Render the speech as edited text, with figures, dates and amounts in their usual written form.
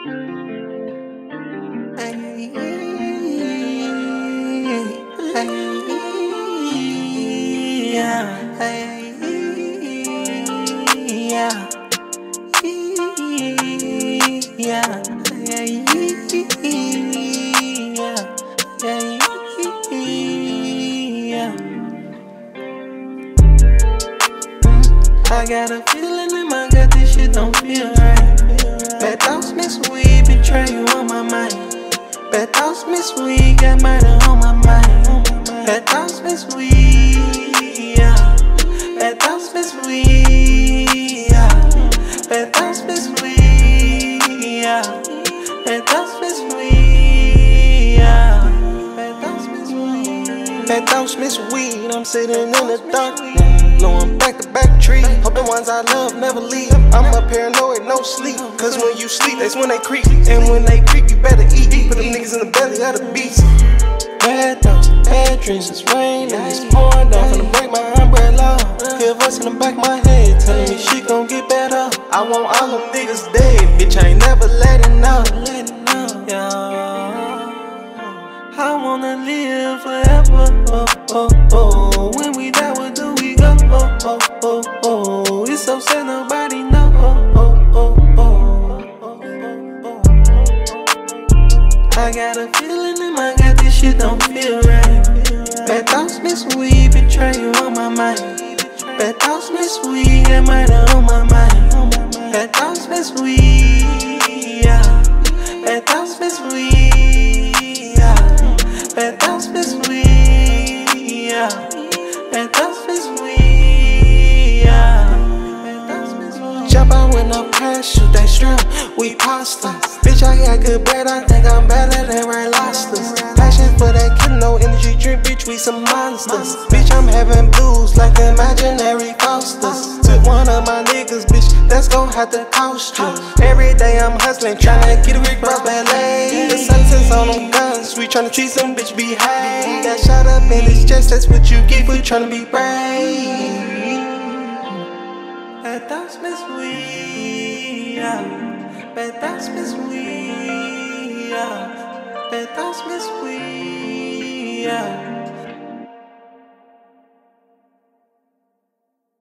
I got a feeling in my gut, this shit don't feel right. Bad thoughts miss weed, betray you on my mind. Bad thoughts miss weed, got murder on my mind. Bad thoughts miss weed, yeah. Bad thoughts miss weed, yeah. Bad thoughts miss weed, yeah. Bad thoughts miss weed, yeah. Bad thoughts miss weed. Bad thoughts miss weed, I'm sitting in the dark. Blowing back-to-back trees. Hope the ones I love never leave. I'm a paranoid, no sleep. Cause when you sleep, that's when they creep. And when they creep, you better eat. Put them niggas in the belly of the beast. Bad thoughts, bad dreams, it's raining, it's pouring down. Finna break my umbrella. Hear a voice in the back of my head telling me shit gon' get better. I want all them niggas dead, bitch, I ain't never letting up. Yeah. I wanna live forever. Oh, oh, oh. When we die, what do we go? Oh, oh, oh, oh. It's so sad nobody know. Oh, oh, oh, oh. I got a feeling in my gut, this shit don't feel right. Bad thoughts miss weed, betray you on my mind. Bad thoughts miss weed, got murder on my mind. Bad thoughts miss weed, yeah. Bad thoughts miss weed, yeah. Bad thoughts miss weed, yeah. Bad thoughts miss weed, yeah. Bad thoughts miss weed. Jump out with no parachute, they strap, we pasta. Bitch, I got good bread, I think I'm better than Ray Lobsters. Passion for that kid, no energy drink, bitch, we some monsters. Bitch, I'm having blues like imaginary Fosters. Took one of my niggas, bitch, that's gon' have to cost you. Every day I'm hustling, tryna get a Rick Ross ballet. The sunsets on them guns, we tryna treat some bitch behave. Got shot up in his chest, that's what you get for tryna be brave. Bad thoughts miss weed, yeah. Bad thoughts miss weed, yeah. Bad thoughts miss weed, yeah.